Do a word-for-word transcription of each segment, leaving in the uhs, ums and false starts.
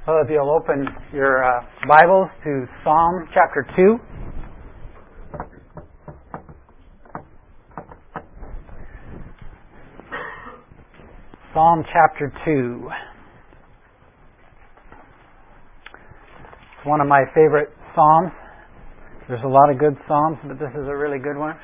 So if you'll open your uh, Bibles to Psalm chapter two. Psalm chapter two. It's one of my favorite psalms. There's a lot of good psalms, but this is a really good one.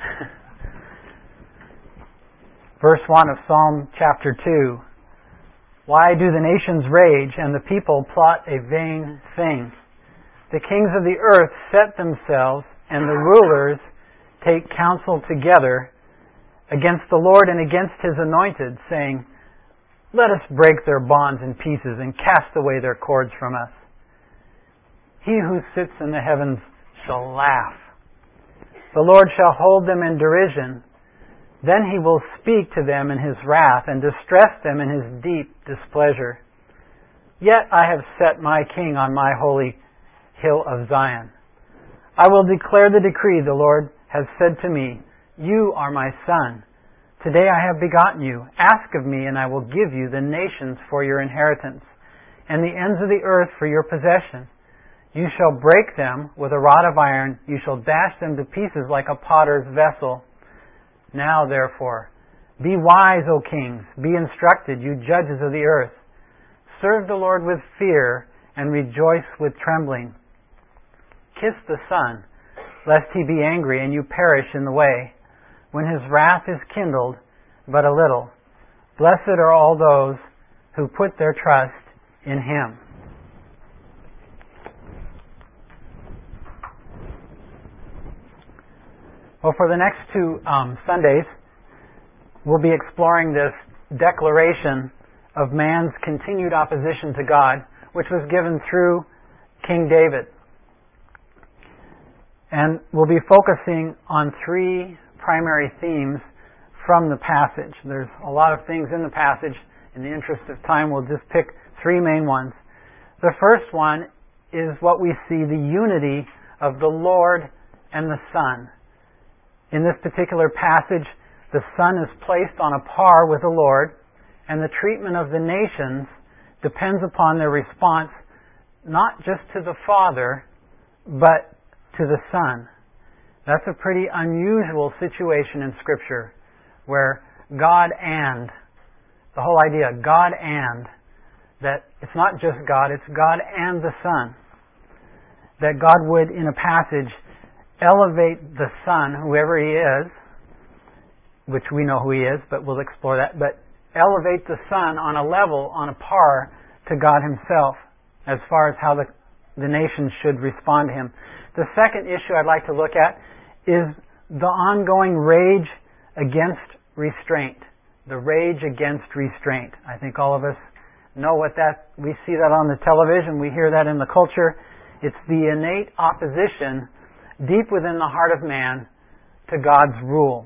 Verse one of Psalm chapter two. Why do the nations rage and the people plot a vain thing? The kings of the earth set themselves, and the rulers take counsel together against the Lord and against His anointed, saying, Let us break their bonds in pieces and cast away their cords from us. He who sits in the heavens shall laugh. The Lord shall hold them in derision. Then He will speak to them in His wrath and distress them in His deep displeasure. Yet I have set my King on my holy hill of Zion. I will declare the decree the Lord has said to me, You are my son. Today I have begotten you. Ask of me, and I will give you the nations for your inheritance, and the ends of the earth for your possession. You shall break them with a rod of iron. You shall dash them to pieces like a potter's vessel. Now, therefore, be wise, O kings. Be instructed, you judges of the earth. Serve the Lord with fear and rejoice with trembling. Kiss the Son, lest He be angry and you perish in the way, when His wrath is kindled but a little. Blessed are all those who put their trust in Him. Well, for the next two um, Sundays, we'll be exploring this declaration of man's continued opposition to God, which was given through King David. And we'll be focusing on three primary themes from the passage. There's a lot of things in the passage. In the interest of time, we'll just pick three main ones. The first one is what we see, the unity of the Lord and the Son. In this particular passage, the Son is placed on a par with the Lord, and the treatment of the nations depends upon their response not just to the Father, but to the Son. That's a pretty unusual situation in Scripture, where God and, the whole idea, God and, that it's not just God, it's God and the Son. That God would, in a passage, elevate the Son, whoever He is, which we know who He is, but we'll explore that, but elevate the Son on a level, on a par to God Himself, as far as how the, the nations should respond to Him. The second issue I'd like to look at is the ongoing rage against restraint. The rage against restraint. I think all of us know what that, we see that on the television, we hear that in the culture. It's the innate opposition deep within the heart of man to God's rule.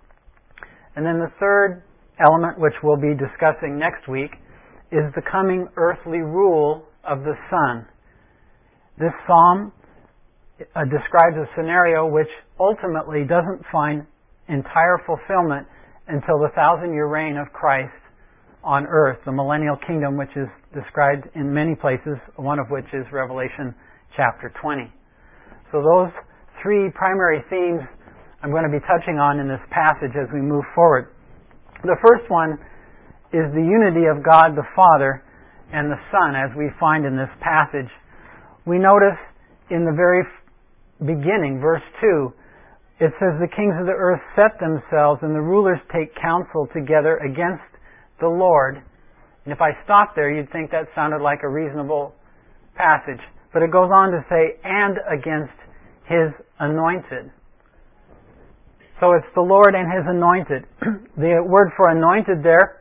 And then the third element, which we'll be discussing next week, is the coming earthly rule of the Son. This psalm uh, describes a scenario which ultimately doesn't find entire fulfillment until the thousand-year reign of Christ on earth, the millennial kingdom, which is described in many places, one of which is Revelation chapter twenty. So those three primary themes I'm going to be touching on in this passage as we move forward. The first one is the unity of God the Father and the Son, as we find in this passage. We notice in the very beginning, verse two, it says, The kings of the earth set themselves, and the rulers take counsel together against the Lord. And if I stopped there, you'd think that sounded like a reasonable passage. But it goes on to say, and against His anointed. So it's the Lord and His anointed. The word for anointed there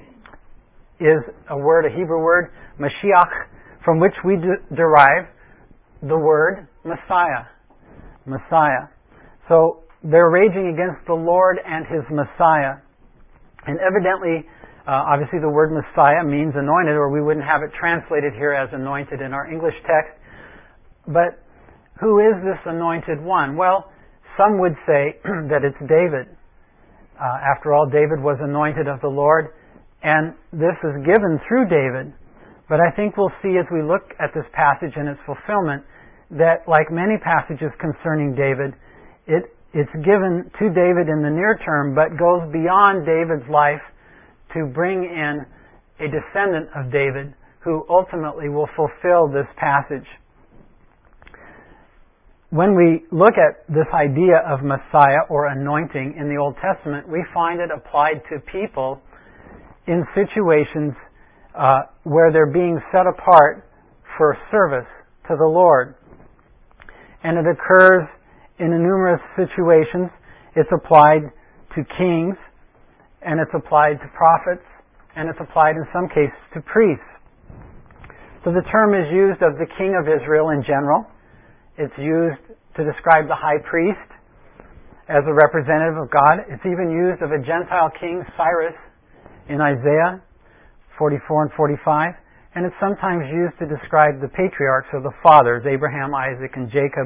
is a word, a Hebrew word, Mashiach, from which we de- derive the word Messiah. Messiah. So they're raging against the Lord and His Messiah. And evidently, uh, obviously the word Messiah means anointed, or we wouldn't have it translated here as anointed in our English text. But who is this anointed one? Well, some would say that it's David. Uh, after all, David was anointed of the Lord, and this is given through David. But I think we'll see as we look at this passage and its fulfillment that, like many passages concerning David, it, it's given to David in the near term, but goes beyond David's life to bring in a descendant of David who ultimately will fulfill this passage. When we look at this idea of Messiah or anointing in the Old Testament, we find it applied to people in situations uh, where they're being set apart for service to the Lord. And it occurs in numerous situations. It's applied to kings, and it's applied to prophets, and it's applied in some cases to priests. So the term is used of the king of Israel in general. It's used to describe the high priest as a representative of God. It's even used of a Gentile king, Cyrus, in Isaiah forty-four and forty-five. And it's sometimes used to describe the patriarchs or the fathers, Abraham, Isaac, and Jacob.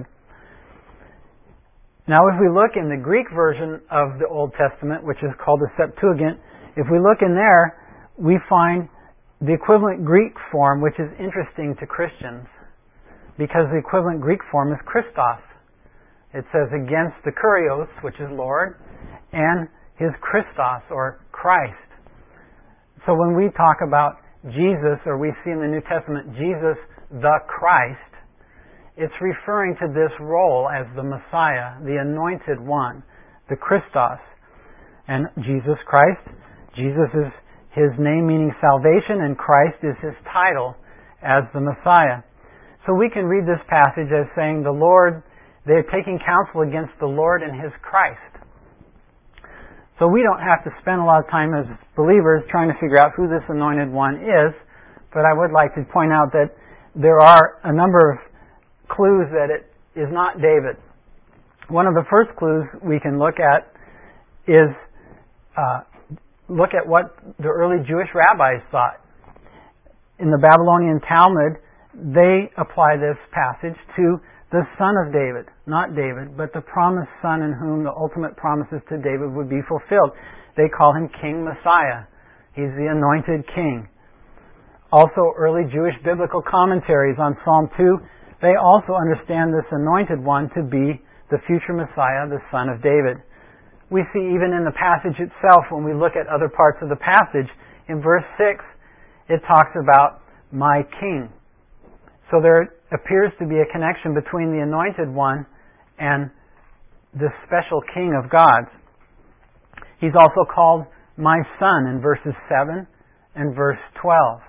Now, if we look in the Greek version of the Old Testament, which is called the Septuagint, if we look in there, we find the equivalent Greek form, which is interesting to Christians, because the equivalent Greek form is Christos. It says against the Kurios, which is Lord, and his Christos, or Christ. So when we talk about Jesus, or we see in the New Testament, Jesus the Christ, it's referring to this role as the Messiah, the Anointed One, the Christos. And Jesus Christ, Jesus is his name meaning salvation, and Christ is his title as the Messiah. So we can read this passage as saying the Lord, they're taking counsel against the Lord and his Christ. So we don't have to spend a lot of time as believers trying to figure out who this anointed one is, but I would like to point out that there are a number of clues that it is not David. One of the first clues we can look at is uh, look at what the early Jewish rabbis thought. In the Babylonian Talmud, they apply this passage to the son of David, not David, but the promised son in whom the ultimate promises to David would be fulfilled. They call him King Messiah. He's the anointed king. Also, early Jewish biblical commentaries on Psalm two, they also understand this anointed one to be the future Messiah, the son of David. We see even in the passage itself, when we look at other parts of the passage, in verse six, it talks about my king. So there appears to be a connection between the anointed one and this special king of God. He's also called my son in verses seven and verse twelve.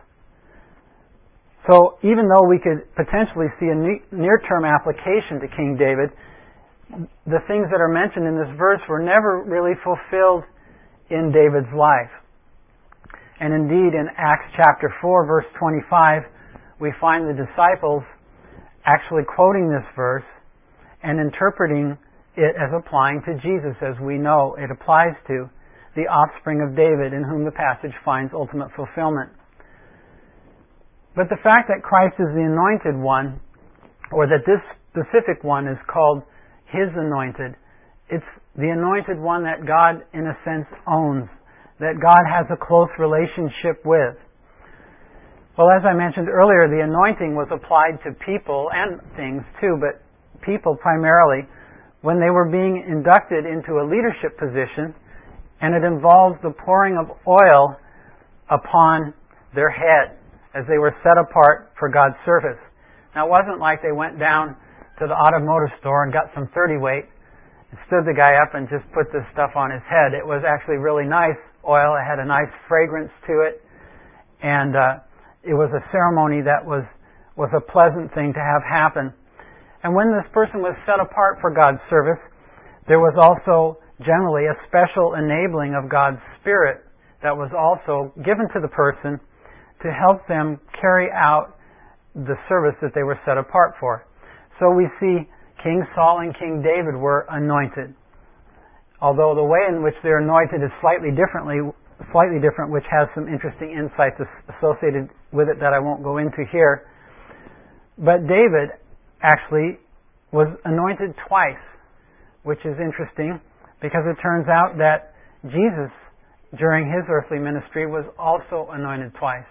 So even though we could potentially see a near-term application to King David, the things that are mentioned in this verse were never really fulfilled in David's life. And indeed, in Acts chapter four, verse twenty-five, we find the disciples actually quoting this verse and interpreting it as applying to Jesus, as we know it applies to the offspring of David, in whom the passage finds ultimate fulfillment. But the fact that Christ is the anointed one, or that this specific one is called his anointed, it's the anointed one that God, in a sense, owns, that God has a close relationship with. Well, as I mentioned earlier, the anointing was applied to people and things too, but people primarily when they were being inducted into a leadership position, and it involves the pouring of oil upon their head as they were set apart for God's service. Now, it wasn't like they went down to the automotive store and got some thirty weight and stood the guy up and just put this stuff on his head. It was actually really nice oil. It had a nice fragrance to it, and uh, it was a ceremony that was, was a pleasant thing to have happen. And when this person was set apart for God's service, there was also generally a special enabling of God's Spirit that was also given to the person to help them carry out the service that they were set apart for. So we see King Saul and King David were anointed. Although the way in which they're anointed is slightly differently, slightly different, which has some interesting insights associated with it that I won't go into here. But David actually was anointed twice, which is interesting because it turns out that Jesus, during his earthly ministry, was also anointed twice.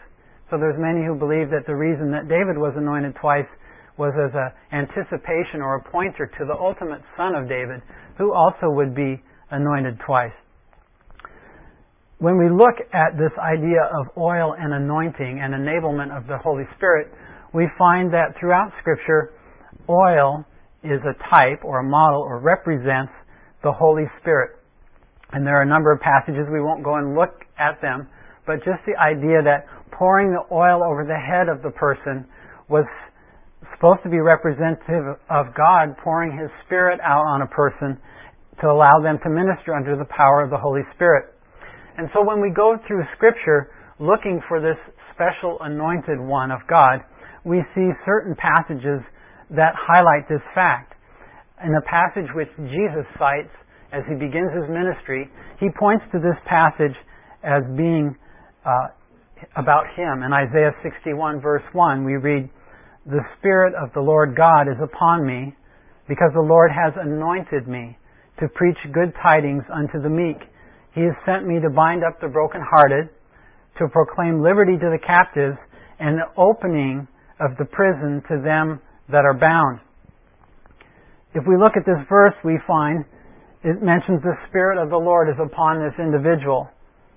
So there's many who believe that the reason that David was anointed twice was as an anticipation or a pointer to the ultimate son of David, who also would be anointed twice. When we look at this idea of oil and anointing and enablement of the Holy Spirit, we find that throughout Scripture, oil is a type or a model or represents the Holy Spirit. And there are a number of passages, we won't go and look at them, but just the idea that pouring the oil over the head of the person was supposed to be representative of God pouring His Spirit out on a person to allow them to minister under the power of the Holy Spirit. And so when we go through Scripture looking for this special anointed one of God, we see certain passages that highlight this fact. In a passage which Jesus cites as He begins His ministry, He points to this passage as being uh, about Him. In Isaiah sixty-one verse one, we read, "The Spirit of the Lord God is upon me, because the Lord has anointed me to preach good tidings unto the meek. He has sent me to bind up the brokenhearted, to proclaim liberty to the captives, and the opening of the prison to them that are bound." If we look at this verse, we find it mentions the Spirit of the Lord is upon this individual.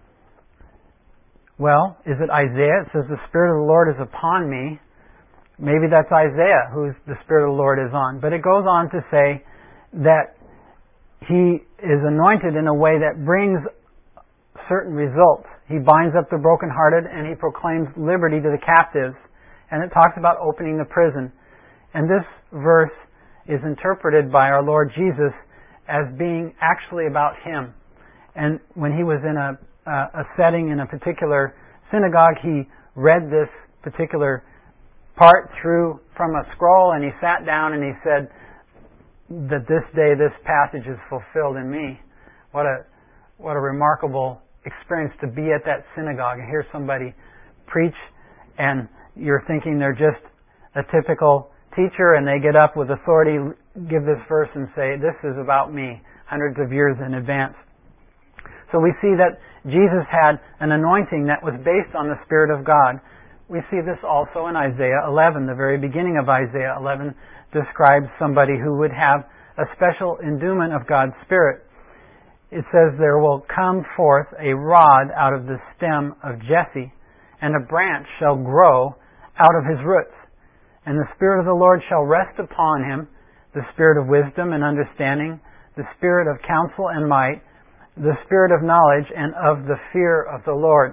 Well, is it Isaiah? It says the Spirit of the Lord is upon me. Maybe that's Isaiah who the Spirit of the Lord is on. But it goes on to say that he is anointed in a way that brings certain results. He binds up the brokenhearted and he proclaims liberty to the captives. And it talks about opening the prison. And this verse is interpreted by our Lord Jesus as being actually about Him. And when He was in a, a setting in a particular synagogue, He read this particular part through from a scroll, and He sat down and He said that this day this passage is fulfilled in me. What a what a remarkable experience to be at that synagogue and hear somebody preach, and you're thinking they're just a typical teacher and they get up with authority, give this verse and say, this is about me, hundreds of years in advance. So we see that Jesus had an anointing that was based on the Spirit of God. We see this also in Isaiah eleven. The very beginning of Isaiah eleven describes somebody who would have a special endowment of God's Spirit. It says, "There will come forth a rod out of the stem of Jesse, and a branch shall grow out of his roots. And the Spirit of the Lord shall rest upon him, the Spirit of wisdom and understanding, the Spirit of counsel and might, the Spirit of knowledge and of the fear of the Lord."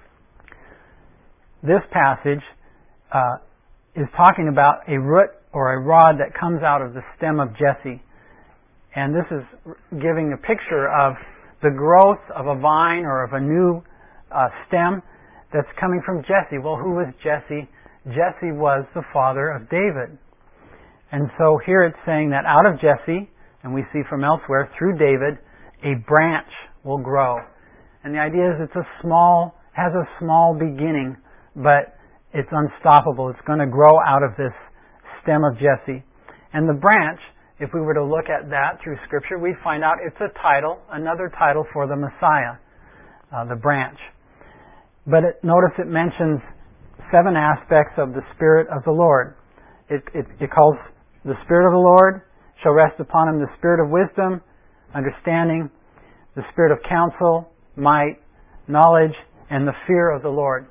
This passage uh, is talking about a root or a rod that comes out of the stem of Jesse. And this is giving a picture of the growth of a vine or of a new uh, stem that's coming from Jesse. Well, who was Jesse? Jesse was the father of David. And so here it's saying that out of Jesse, and we see from elsewhere, through David, a branch will grow. And the idea is it's a small, has a small beginning, but it's unstoppable. It's going to grow out of this stem of Jesse. And the branch, if we were to look at that through Scripture, we find out it's a title, another title for the Messiah, uh, the branch. But it, notice it mentions seven aspects of the Spirit of the Lord. It, it, it calls the Spirit of the Lord shall rest upon him the Spirit of wisdom, understanding, the Spirit of counsel, might, knowledge, and the fear of the Lord.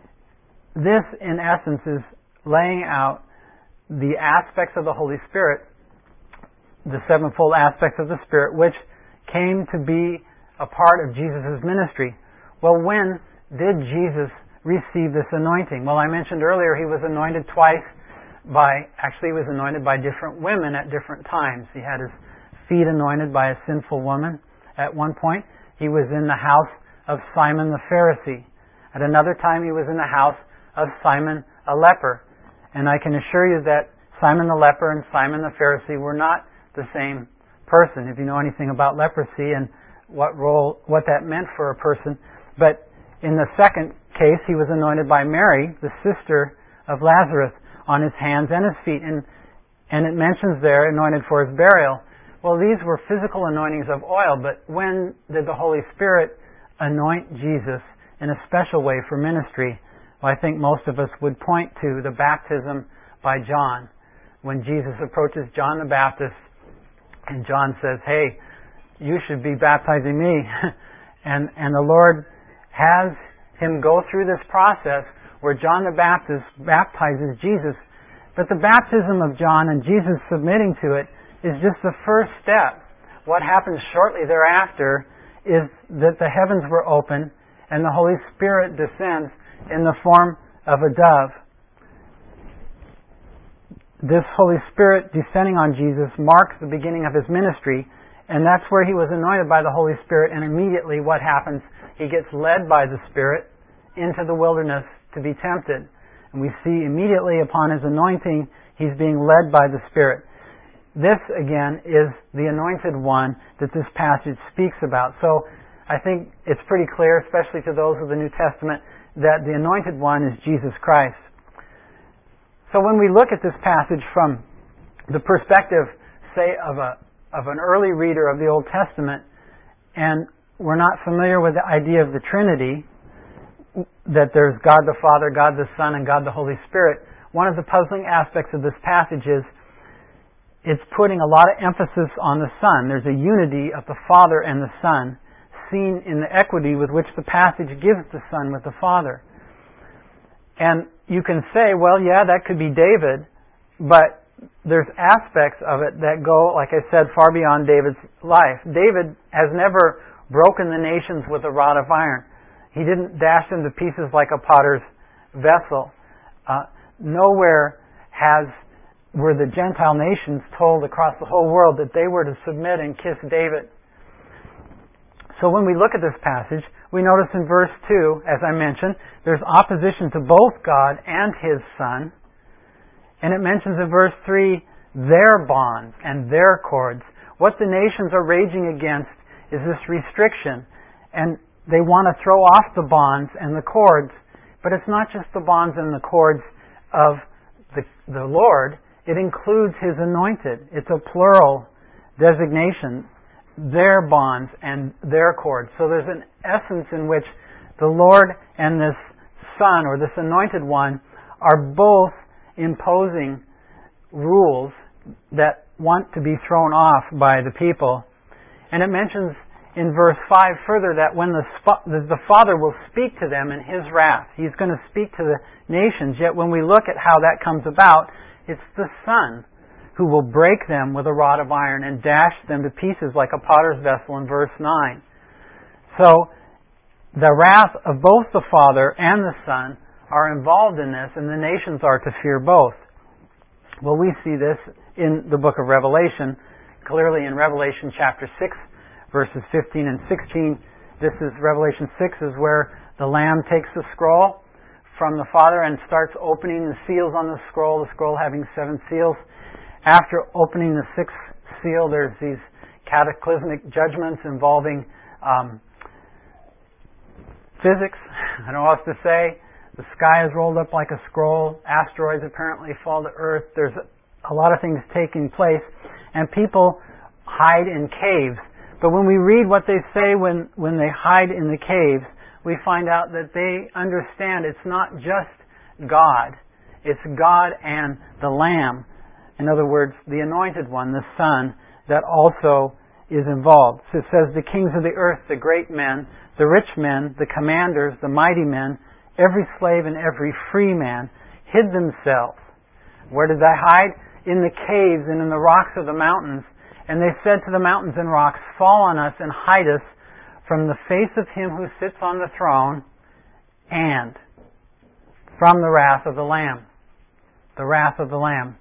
This, in essence, is laying out the aspects of the Holy Spirit, the sevenfold aspects of the Spirit, which came to be a part of Jesus' ministry. Well, when did Jesus receive this anointing? Well, I mentioned earlier he was anointed twice by, actually he was anointed by different women at different times. He had his feet anointed by a sinful woman at one point. He was in the house of Simon the Pharisee. At another time he was in the house of Simon a leper. And I can assure you that Simon the leper and Simon the Pharisee were not the same person, if you know anything about leprosy and what role, what that meant for a person. But in the second case, he was anointed by Mary, the sister of Lazarus, on his hands and his feet. And, and it mentions there, anointed for his burial. Well, these were physical anointings of oil, but when did the Holy Spirit anoint Jesus in a special way for ministry? Well, I think most of us would point to the baptism by John. When Jesus approaches John the Baptist, and John says, hey, you should be baptizing me. and, and the Lord has him go through this process where John the Baptist baptizes Jesus. But the baptism of John and Jesus submitting to it is just the first step. What happens shortly thereafter is that the heavens were open and the Holy Spirit descends in the form of a dove. This Holy Spirit descending on Jesus marks the beginning of his ministry, and that's where he was anointed by the Holy Spirit, and immediately what happens? He gets led by the Spirit into the wilderness to be tempted. And we see immediately upon his anointing, he's being led by the Spirit. This, again, is the anointed one that this passage speaks about. So I think it's pretty clear, especially to those of the New Testament, that the anointed one is Jesus Christ. So when we look at this passage from the perspective, say, of a of an early reader of the Old Testament, and we're not familiar with the idea of the Trinity, that there's God the Father, God the Son, and God the Holy Spirit, one of the puzzling aspects of this passage is it's putting a lot of emphasis on the Son. There's a unity of the Father and the Son, seen in the equity with which the passage gives the Son with the Father. And you can say, well, yeah, that could be David, but there's aspects of it that go, like I said, far beyond David's life. David has never broken the nations with a rod of iron. He didn't dash them to pieces like a potter's vessel. Uh, nowhere has were the Gentile nations told across the whole world that they were to submit and kiss David. So when we look at this passage, we notice in verse two, as I mentioned, there's opposition to both God and His Son. And it mentions in verse three, their bonds and their cords. What the nations are raging against is this restriction. And they want to throw off the bonds and the cords. But it's not just the bonds and the cords of the, the Lord. It includes His anointed. It's a plural designation. Their bonds and their cords. So there's an essence in which the Lord and this Son, or this anointed one, are both imposing rules that want to be thrown off by the people. And it mentions in verse five further that when the, the Father will speak to them in His wrath, He's going to speak to the nations. Yet when we look at how that comes about, it's the Son who will break them with a rod of iron and dash them to pieces like a potter's vessel in verse nine. So, the wrath of both the Father and the Son are involved in this, and the nations are to fear both. Well, we see this in the book of Revelation, clearly in Revelation chapter six, verses fifteen and sixteen. This is, Revelation six is where the Lamb takes the scroll from the Father and starts opening the seals on the scroll, the scroll having seven seals. After opening the sixth seal, there's these cataclysmic judgments involving um, physics. I don't know what else to say. The sky is rolled up like a scroll. Asteroids apparently fall to Earth. There's a lot of things taking place. And people hide in caves. But when we read what they say when, when they hide in the caves, we find out that they understand it's not just God. It's God and the Lamb. In other words, the anointed one, the Son, that also is involved. So it says, the kings of the earth, the great men, the rich men, the commanders, the mighty men, every slave and every free man, hid themselves. Where did they hide? In the caves and in the rocks of the mountains. And they said to the mountains and rocks, fall on us and hide us from the face of Him who sits on the throne and from the wrath of the Lamb. The wrath of the Lamb.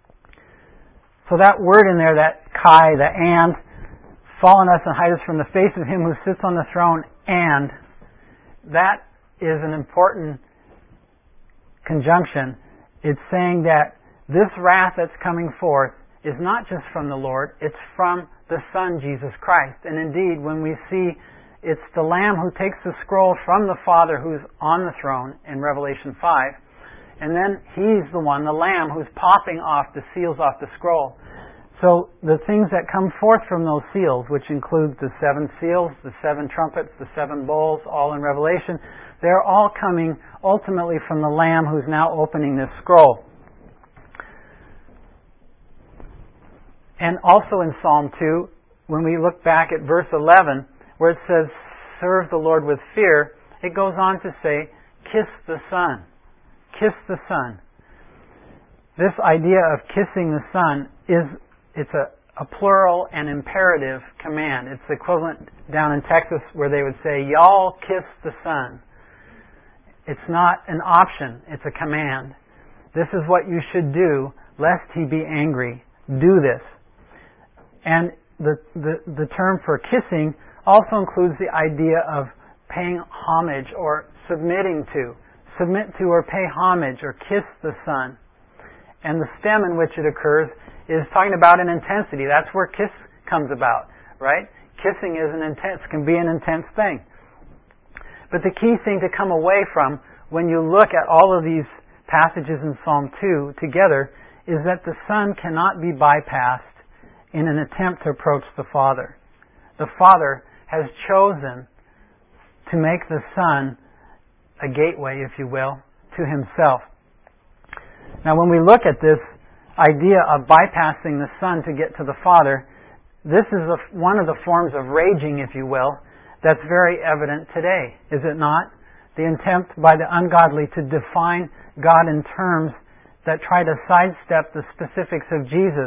So that word in there, that kai, the and, fall on us and hide us from the face of Him who sits on the throne, and, that is an important conjunction. It's saying that this wrath that's coming forth is not just from the Lord, it's from the Son, Jesus Christ. And indeed, when we see it's the Lamb who takes the scroll from the Father who's on the throne in Revelation five, and then He's the one, the Lamb, who's popping off the seals off the scroll. So the things that come forth from those seals, which include the seven seals, the seven trumpets, the seven bowls, all in Revelation, they're all coming ultimately from the Lamb who's now opening this scroll. And also in Psalm two, when we look back at verse eleven, where it says, serve the Lord with fear, it goes on to say, kiss the Son. Kiss the Son. This idea of kissing the Son is, it's a, a plural and imperative command. It's equivalent down in Texas where they would say, y'all kiss the Son. It's not an option, it's a command. This is what you should do, lest He be angry. Do this. And the, the, the term for kissing also includes the idea of paying homage or submitting to. Submit to or pay homage or kiss the Son. And the stem in which it occurs is talking about an intensity. That's where kiss comes about, right? Kissing is an intense, can be an intense thing. But the key thing to come away from when you look at all of these passages in Psalm two together is that the Son cannot be bypassed in an attempt to approach the Father. The Father has chosen to make the Son a gateway, if you will, to Himself. Now when we look at this idea of bypassing the Son to get to the Father, this is a, one of the forms of raging, if you will, that's very evident today, is it not? The attempt by the ungodly to define God in terms that try to sidestep the specifics of Jesus.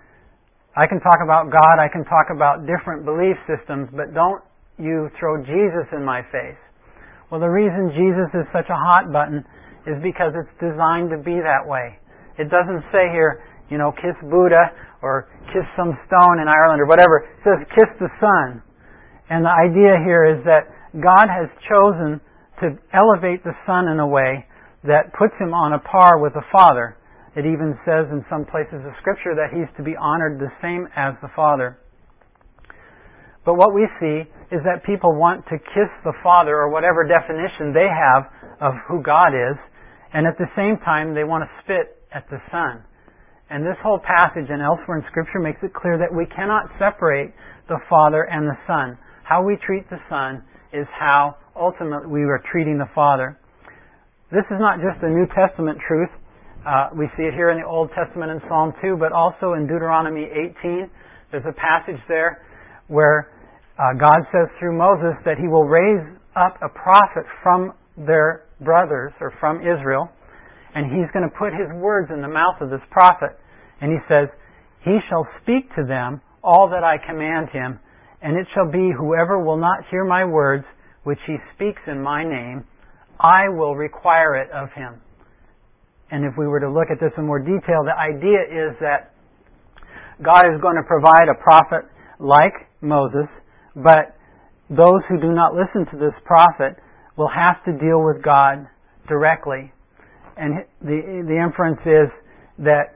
I can talk about God, I can talk about different belief systems, but don't you throw Jesus in my face. Well, the reason Jesus is such a hot button is because it's designed to be that way. It doesn't say here, you know, kiss Buddha or kiss some stone in Ireland or whatever. It says kiss the Son. And the idea here is that God has chosen to elevate the Son in a way that puts Him on a par with the Father. It even says in some places of Scripture that He's to be honored the same as the Father. But what we see is that people want to kiss the Father, or whatever definition they have of who God is, and at the same time they want to spit at the Son. And this whole passage and elsewhere in Scripture makes it clear that we cannot separate the Father and the Son. How we treat the Son is how ultimately we are treating the Father. This is not just a New Testament truth. Uh, we see it here in the Old Testament in Psalm two, but also in Deuteronomy eighteen. There's a passage there where uh, God says through Moses that He will raise up a prophet from their brothers, or from Israel, and He's going to put His words in the mouth of this prophet. And He says, He shall speak to them all that I command him, and it shall be whoever will not hear my words, which he speaks in my name, I will require it of him. And if we were to look at this in more detail, the idea is that God is going to provide a prophet like Moses, but those who do not listen to this prophet will have to deal with God directly. And the, the inference is that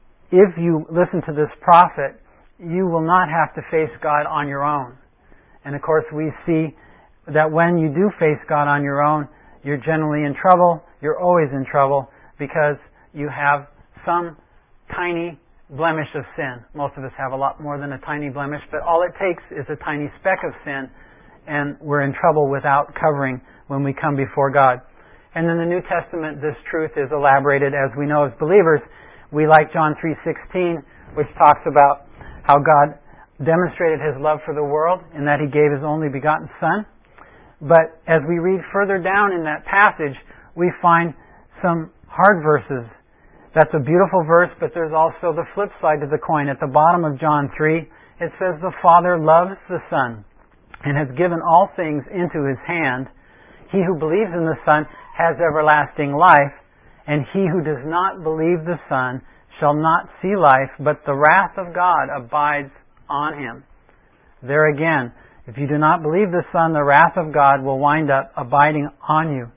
if you listen to this prophet, you will not have to face God on your own. And of course we see that when you do face God on your own, you're generally in trouble. You're always in trouble because you have some tiny blemish of sin. Most of us have a lot more than a tiny blemish, but all it takes is a tiny speck of sin, and we're in trouble without covering when we come before God. And in the New Testament, this truth is elaborated, as we know as believers. We like John three sixteen, which talks about how God demonstrated His love for the world in that He gave His only begotten Son. But as we read further down in that passage, we find some hard verses. That's a beautiful verse, but there's also the flip side to the coin. At the bottom of John three, it says, the Father loves the Son and has given all things into His hand. He who believes in the Son has everlasting life, and he who does not believe the Son shall not see life, but the wrath of God abides on him. There again, if you do not believe the Son, the wrath of God will wind up abiding on you.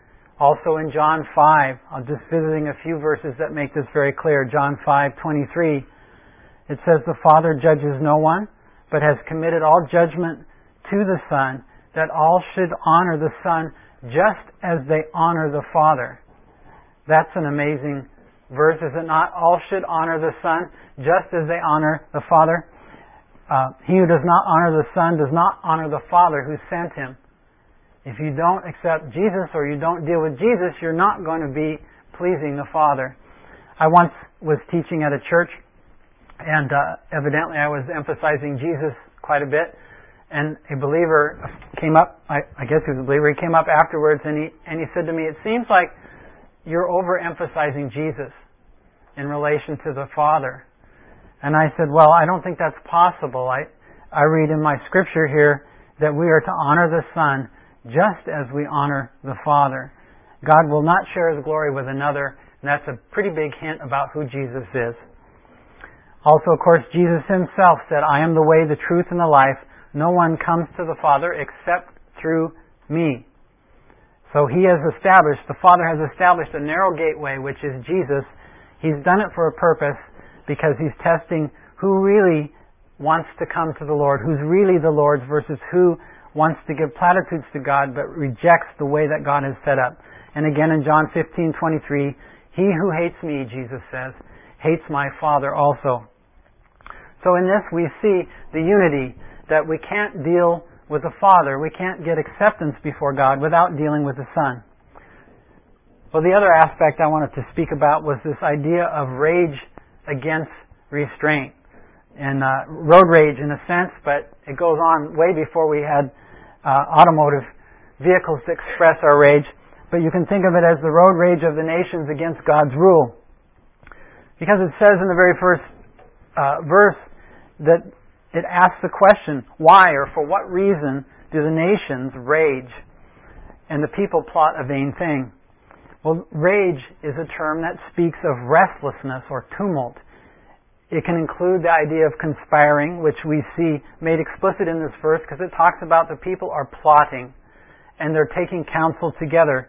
Also in John five, I'm just visiting a few verses that make this very clear. John five twenty-three, it says, the Father judges no one, but has committed all judgment to the Son, that all should honor the Son just as they honor the Father. That's an amazing verse, is it not? All should honor the Son just as they honor the Father. Uh, he who does not honor the Son does not honor the Father who sent him. If you don't accept Jesus or you don't deal with Jesus, you're not going to be pleasing the Father. I once was teaching at a church, and uh, evidently I was emphasizing Jesus quite a bit. And a believer came up, I, I guess he was a believer, he came up afterwards and he, and he said to me, it seems like you're overemphasizing Jesus in relation to the Father. And I said, well, I don't think that's possible. I, I read in my scripture here that we are to honor the Son just as we honor the Father. God will not share His glory with another, and that's a pretty big hint about who Jesus is. Also, of course, Jesus Himself said, I am the way, the truth, and the life. No one comes to the Father except through me. So He has established, the Father has established a narrow gateway, which is Jesus. He's done it for a purpose because He's testing who really wants to come to the Lord, who's really the Lord's versus who wants to give platitudes to God but rejects the way that God has set up. And again in John fifteen twenty-three, he who hates me, Jesus says, hates my Father also. So in this we see the unity that we can't deal with the Father, we can't get acceptance before God without dealing with the Son. Well, the other aspect I wanted to speak about was this idea of rage against restraint. And uh, road rage in a sense, but it goes on way before we had uh, automotive vehicles to express our rage. But you can think of it as the road rage of the nations against God's rule. Because it says in the very first uh, verse that it asks the question, why or for what reason do the nations rage and the people plot a vain thing? Well, rage is a term that speaks of restlessness or tumult. It can include the idea of conspiring, which we see made explicit in this verse because it talks about the people are plotting and they're taking counsel together.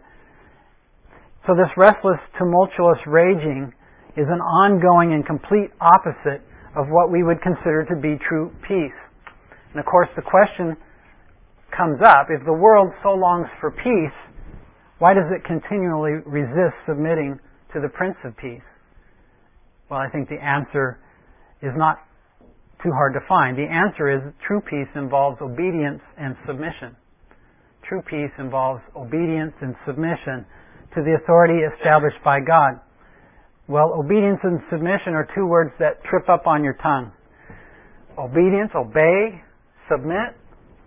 So this restless, tumultuous raging is an ongoing and complete opposite of what we would consider to be true peace. And of course the question comes up, if the world so longs for peace, why does it continually resist submitting to the Prince of Peace? Well, I think the answer is not too hard to find. The answer is true peace involves obedience and submission. True peace involves obedience and submission to the authority established by God. Well, obedience and submission are two words that trip up on your tongue. Obedience, obey, submit.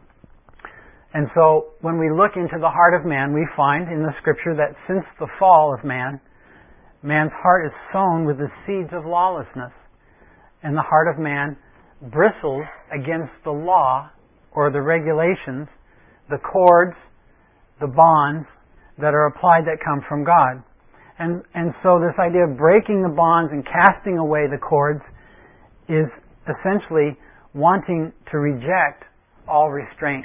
And so when we look into the heart of man, we find in the Scripture that since the fall of man, man's heart is sown with the seeds of lawlessness. And the heart of man bristles against the law or the regulations, the cords, the bonds that are applied that come from God. And, and so this idea of breaking the bonds and casting away the cords is essentially wanting to reject all restraint.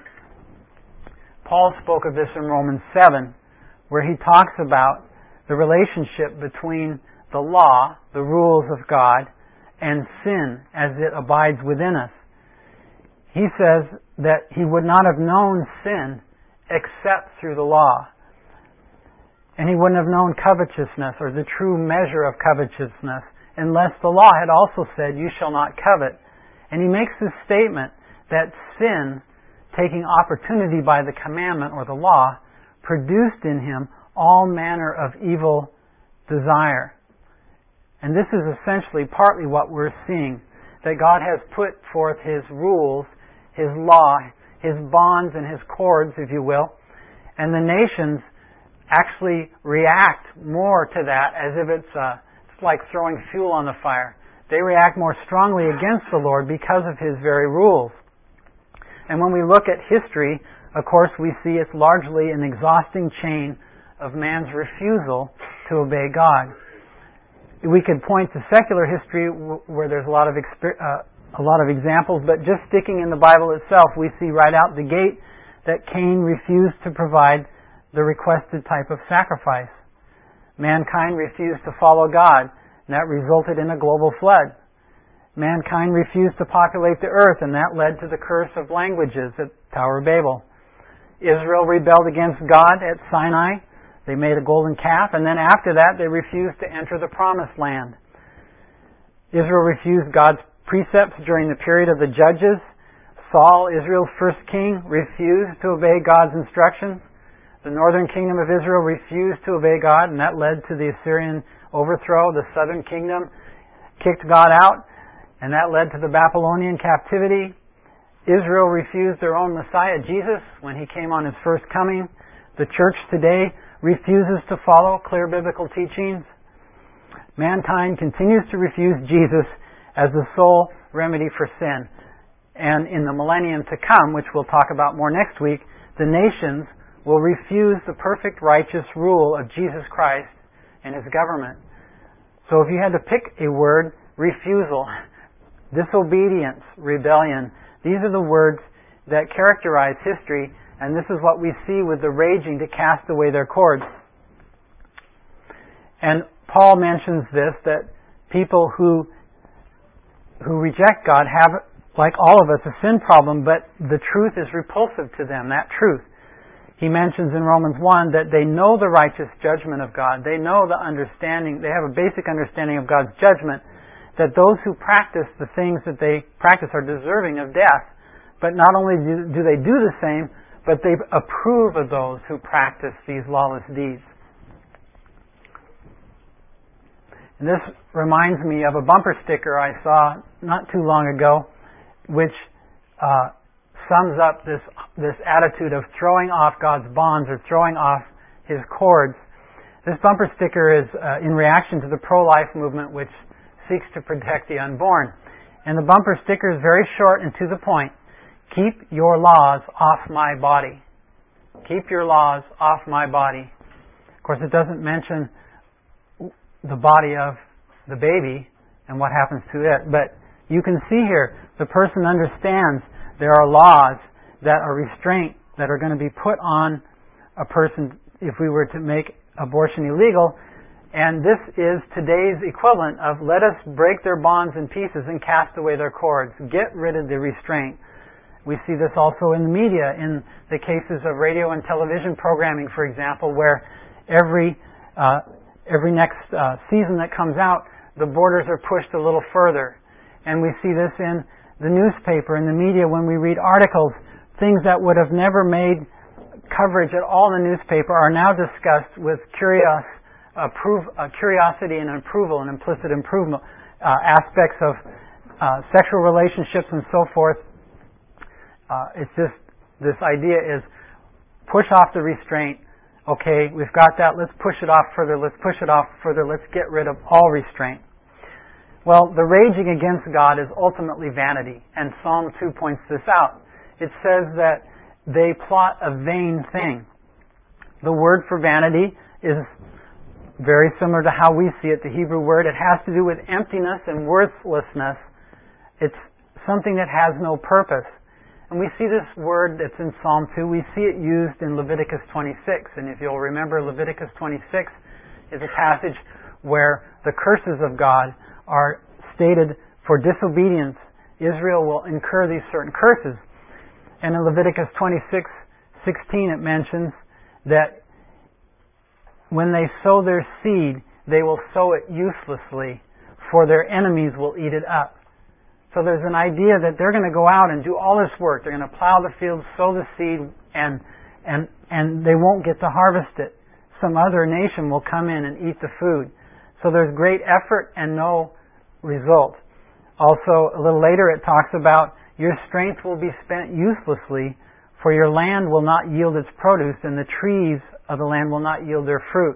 Paul spoke of this in Romans seven, where he talks about the relationship between the law, the rules of God, and sin as it abides within us. He says that he would not have known sin except through the law. And he wouldn't have known covetousness or the true measure of covetousness unless the law had also said, you shall not covet. And he makes this statement that sin, taking opportunity by the commandment or the law, produced in him all manner of evil desire. And this is essentially partly what we're seeing, that God has put forth His rules, His law, His bonds and His cords, if you will, and the nations actually react more to that as if it's, uh, it's like throwing fuel on the fire. They react more strongly against the Lord because of His very rules. And when we look at history, of course, we see it's largely an exhausting chain of man's refusal to obey God. We could point to secular history where there's a lot of exper- uh, a lot of examples, but just sticking in the Bible itself, we see right out the gate that Cain refused to provide the requested type of sacrifice. Mankind refused to follow God, and that resulted in a global flood. Mankind refused to populate the earth, and that led to the curse of languages at Tower of Babel. Israel rebelled against God at Sinai. They made a golden calf, and then after that they refused to enter the promised land. Israel refused God's precepts during the period of the judges. Saul, Israel's first king, refused to obey God's instructions. The northern kingdom of Israel refused to obey God, and that led to the Assyrian overthrow. The southern kingdom kicked God out, and that led to the Babylonian captivity. Israel refused their own Messiah, Jesus, when He came on His first coming. The church today refuses to follow clear biblical teachings. Mankind continues to refuse Jesus as the sole remedy for sin. And in the millennium to come, which we'll talk about more next week, the nations will refuse the perfect righteous rule of Jesus Christ and His government. So if you had to pick a word, refusal, disobedience, rebellion, these are the words that characterize history, and this is what we see with the raging to cast away their cords. And Paul mentions this, that people who who reject God have, like all of us, a sin problem, but the truth is repulsive to them, that truth. He mentions in Romans one that they know the righteous judgment of God. They know the understanding, they have a basic understanding of God's judgment, that those who practice the things that they practice are deserving of death. But not only do they do the same, but they approve of those who practice these lawless deeds. And this reminds me of a bumper sticker I saw not too long ago, which uh, sums up this this attitude of throwing off God's bonds or throwing off His cords. This bumper sticker is uh, in reaction to the pro-life movement, which seeks to protect the unborn. And the bumper sticker is very short and to the point. Keep your laws off my body. Keep your laws off my body. Of course, it doesn't mention the body of the baby and what happens to it, but you can see here the person understands there are laws that are restraint that are going to be put on a person if we were to make abortion illegal, and this is today's equivalent of let us break their bonds in pieces and cast away their cords. Get rid of the restraint. We see this also in the media, in the cases of radio and television programming, for example, where every uh, every next uh, season that comes out, the borders are pushed a little further. And we see this in the newspaper, in the media, when we read articles, things that would have never made coverage at all in the newspaper are now discussed with curious, approve, uh, curiosity and approval and implicit improvement, uh, aspects of uh, sexual relationships and so forth. Uh, it's just, this idea is push off the restraint. Okay, we've got that, let's push it off further, let's push it off further, let's get rid of all restraint. Well, the raging against God is ultimately vanity, and Psalm two points this out. It says that they plot a vain thing. The word for vanity is very similar to how we see it, the Hebrew word. It has to do with emptiness and worthlessness. It's something that has no purpose. And we see this word that's in Psalm two, we see it used in Leviticus twenty-six. And if you'll remember, Leviticus twenty-six is a passage where the curses of God are stated for disobedience. Israel will incur these certain curses. And in Leviticus twenty-six sixteen it mentions that when they sow their seed, they will sow it uselessly, for their enemies will eat it up. So there's an idea that they're going to go out and do all this work. They're going to plow the field, sow the seed, and and and they won't get to harvest it. Some other nation will come in and eat the food. So there's great effort and no result. Also, a little later it talks about your strength will be spent uselessly, for your land will not yield its produce, and the trees of the land will not yield their fruit.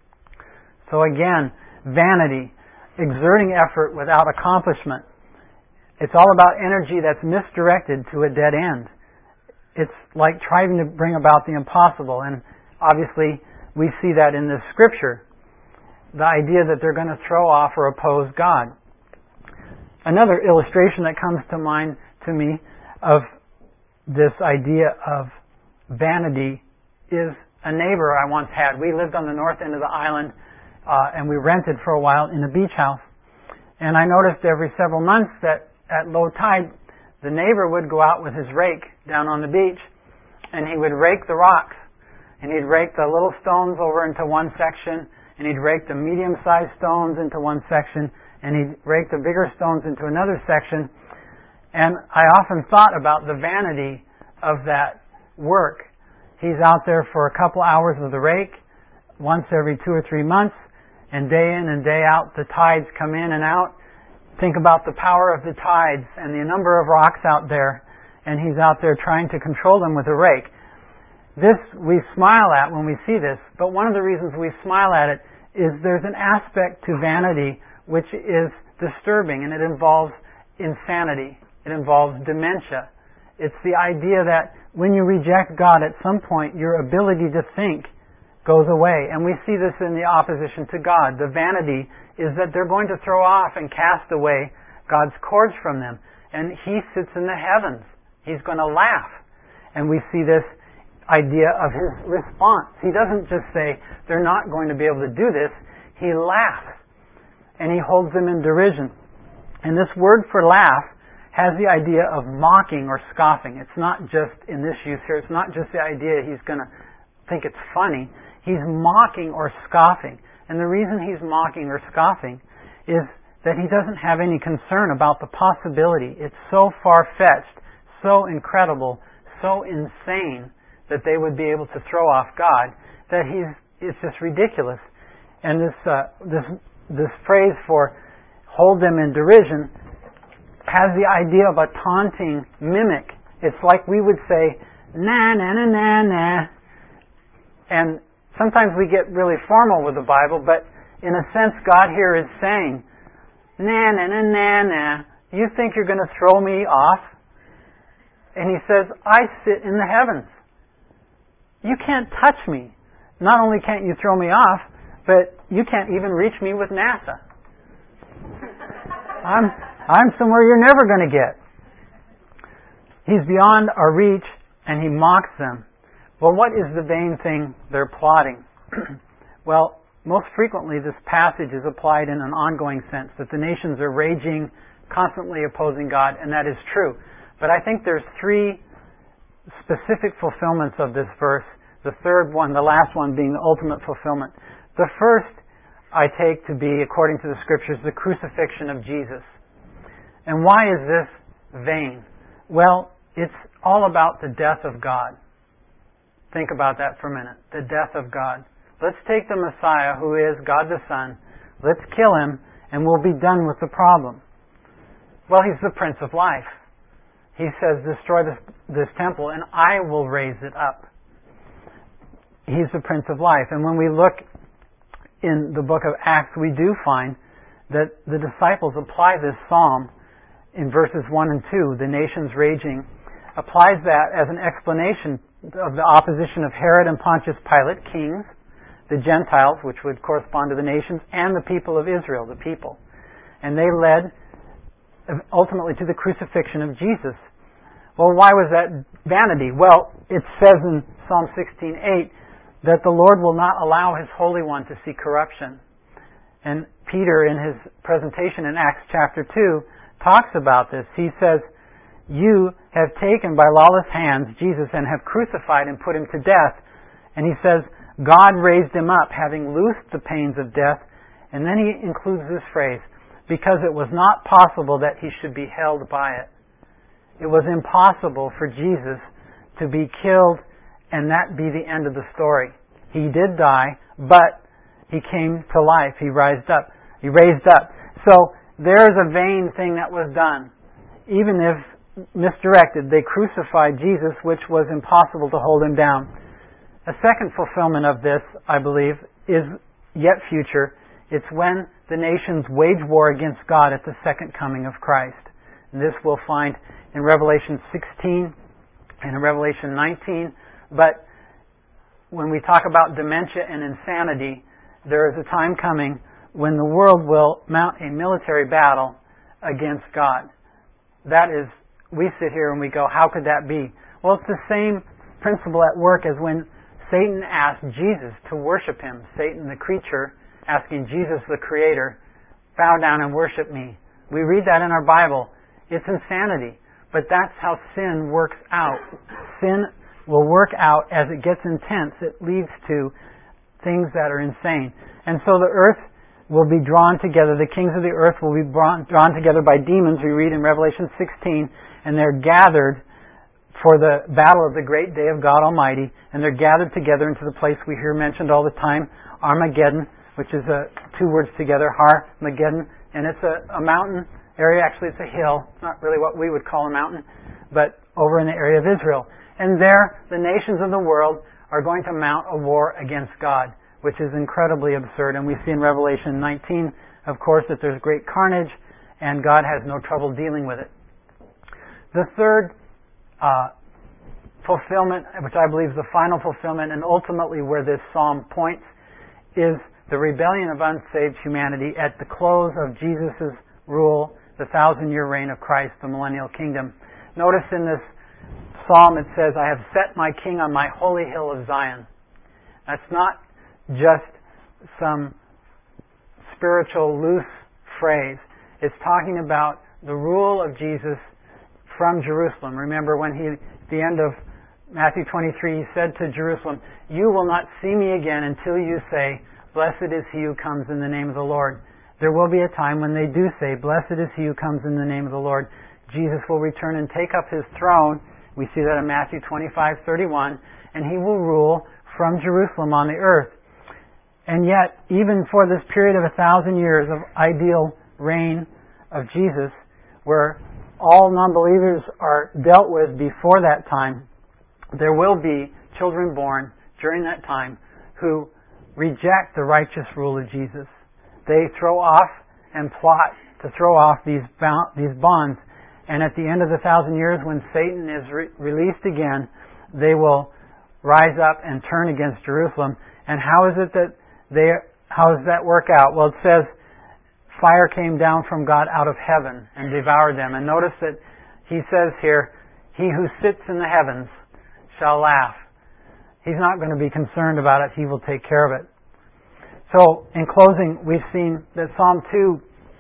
So again, vanity, exerting effort without accomplishment. It's all about energy that's misdirected to a dead end. It's like trying to bring about the impossible, and obviously we see that in this scripture. The idea that they're going to throw off or oppose God. Another illustration that comes to mind to me of this idea of vanity is a neighbor I once had. We lived on the north end of the island, uh, and we rented for a while in a beach house. And I noticed every several months that at low tide, the neighbor would go out with his rake down on the beach, and he would rake the rocks. and he'd rake the little stones over into one section, and he'd rake the medium-sized stones into one section, and he'd rake the bigger stones into another section. And I often thought about the vanity of that work. He's out there for a couple hours with the rake, once every two or three months, and day in and day out the tides come in and out. Think about the power of the tides and the number of rocks out there, and he's out there trying to control them with a rake. This we smile at when we see this, but one of the reasons we smile at it is there's an aspect to vanity which is disturbing, and it involves insanity. It involves dementia. It's the idea that when you reject God at some point, your ability to think goes away. And we see this in the opposition to God. The vanity is that they're going to throw off and cast away God's cords from them. And He sits in the heavens. He's going to laugh. And we see this idea of His response. He doesn't just say, they're not going to be able to do this. He laughs. And He holds them in derision. And this word for laugh has the idea of mocking or scoffing. It's not just in this use here. It's not just the idea He's going to think it's funny. He's mocking or scoffing. And the reason He's mocking or scoffing is that He doesn't have any concern about the possibility. It's so far-fetched, so incredible, so insane that they would be able to throw off God that He's it's just ridiculous. And this uh, this this phrase for hold them in derision has the idea of a taunting mimic. It's like we would say, na na na na na. And sometimes we get really formal with the Bible, but in a sense God here is saying, na na na na na, you think you're going to throw me off? And He says, I sit in the heavens. You can't touch me. Not only can't you throw me off, but you can't even reach me with NASA. I'm I'm somewhere you're never going to get. He's beyond our reach, and He mocks them. Well, what is the vain thing they're plotting? Well, most frequently this passage is applied in an ongoing sense, that the nations are raging, constantly opposing God, and that is true. But I think there's three specific fulfillments of this verse, the third one, the last one being the ultimate fulfillment. The first I take to be, according to the Scriptures, the crucifixion of Jesus. And why is this vain? Well, it's all about the death of God. Think about that for a minute. The death of God. Let's take the Messiah, who is God the Son. Let's kill Him, and we'll be done with the problem. Well, He's the Prince of Life. He says, destroy this, this temple, and I will raise it up. He's the Prince of Life. And when we look in the book of Acts, we do find that the disciples apply this psalm in verses one and two, the nations raging, applies that as an explanation of the opposition of Herod and Pontius Pilate, kings, the Gentiles, which would correspond to the nations, and the people of Israel, the people. And they led ultimately to the crucifixion of Jesus. Well, why was that vanity? Well, it says in Psalm sixteen eight that the Lord will not allow His Holy One to see corruption. And Peter, in his presentation in Acts chapter two, talks about this. He says, you have taken by lawless hands Jesus and have crucified and put Him to death. And he says, God raised Him up, having loosed the pains of death. And then he includes this phrase, because it was not possible that He should be held by it. It was impossible for Jesus to be killed and that be the end of the story. He did die, but He came to life. He raised up. He raised up. So there is a vain thing that was done. Even if misdirected, they crucified Jesus, which was impossible to hold Him down. A second fulfillment of this, I believe, is yet future. It's when the nations wage war against God at the second coming of Christ. And this we'll find in Revelation sixteen and in Revelation nineteen. But when we talk about dementia and insanity, there is a time coming when the world will mount a military battle against God. That is, we sit here and we go, how could that be? Well, it's the same principle at work as when Satan asked Jesus to worship him. Satan, the creature, asking Jesus, the Creator, bow down and worship me. We read that in our Bible. It's insanity. But that's how sin works out. Sin will work out as it gets intense. It leads to things that are insane. And so the earth will be drawn together. The kings of the earth will be drawn together by demons, we read in Revelation sixteen, and they're gathered for the battle of the great day of God Almighty, and they're gathered together into the place we hear mentioned all the time, Armageddon, which is a, two words together, Har-Mageddon, and it's a, a mountain area. Actually, it's a hill. It's not really what we would call a mountain, but over in the area of Israel. And there, the nations of the world are going to mount a war against God, which is incredibly absurd. And we see in Revelation nineteen, of course, that there's great carnage, and God has no trouble dealing with it. The third uh, fulfillment, which I believe is the final fulfillment, and ultimately where this psalm points, is the rebellion of unsaved humanity at the close of Jesus' rule, the thousand-year reign of Christ, the millennial kingdom. Notice in this psalm it says, I have set my king on my holy hill of Zion. That's not just some spiritual loose phrase. It's talking about the rule of Jesus from Jerusalem. Remember when he, at the end of Matthew twenty-three, he said to Jerusalem, you will not see me again until you say, blessed is he who comes in the name of the Lord. There will be a time when they do say, blessed is he who comes in the name of the Lord. Jesus will return and take up his throne. We see that in Matthew twenty-five thirty-one, and he will rule from Jerusalem on the earth. And yet, even for this period of a thousand years of ideal reign of Jesus, where all non-believers are dealt with before that time, there will be children born during that time who reject the righteous rule of Jesus. They throw off and plot to throw off these these bonds. And at the end of the thousand years, when Satan is re- released again, they will rise up and turn against Jerusalem. And how is it that they, how does that work out? Well, it says, fire came down from God out of heaven and devoured them. And notice that he says here, he who sits in the heavens shall laugh. He's not going to be concerned about it. He will take care of it. So, in closing, we've seen that Psalm two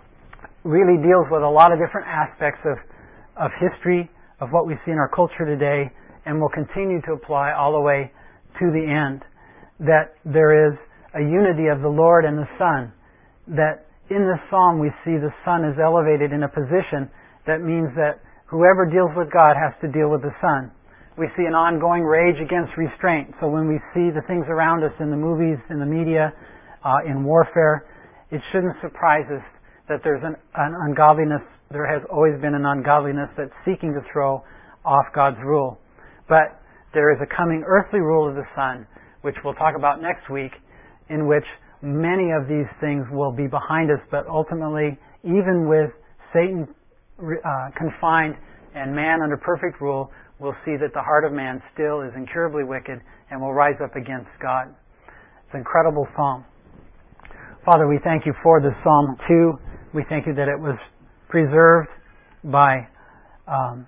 really deals with a lot of different aspects of, of history, of what we see in our culture today, and will continue to apply all the way to the end. That there is a unity of the Lord and the Son. That in this psalm we see the Son is elevated in a position that means that whoever deals with God has to deal with the Son. We see an ongoing rage against restraint. So when we see the things around us in the movies, in the media, uh, in warfare, it shouldn't surprise us that there's an, an ungodliness. There has always been an ungodliness that's seeking to throw off God's rule. But there is a coming earthly rule of the Son, which we'll talk about next week, in which many of these things will be behind us. But ultimately, even with Satan uh, confined and man under perfect rule, we'll see that the heart of man still is incurably wicked and will rise up against God. It's an incredible psalm. Father, we thank you for this Psalm two. We thank you that it was preserved by um,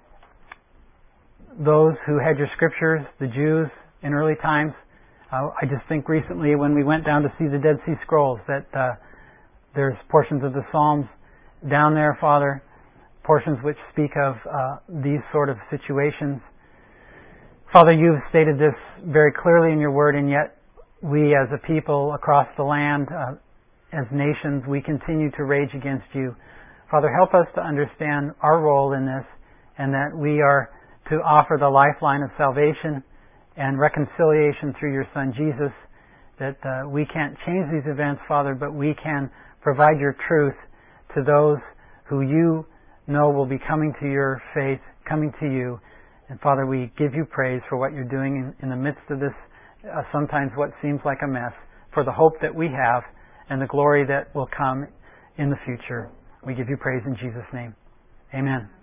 those who had your scriptures, the Jews in early times. Uh, I just think recently when we went down to see the Dead Sea Scrolls that uh, there's portions of the Psalms down there, Father, portions which speak of uh, these sort of situations. Father, you've stated this very clearly in your word, and yet we as a people across the land, uh, as nations, we continue to rage against you. Father, help us to understand our role in this, and that we are to offer the lifeline of salvation and reconciliation through your Son Jesus, that uh, we can't change these events, Father, but we can provide your truth to those who you know will be coming to your faith, coming to you. And Father, we give you praise for what you're doing in, in the midst of this, uh, sometimes what seems like a mess, for the hope that we have and the glory that will come in the future. We give you praise in Jesus' name. Amen.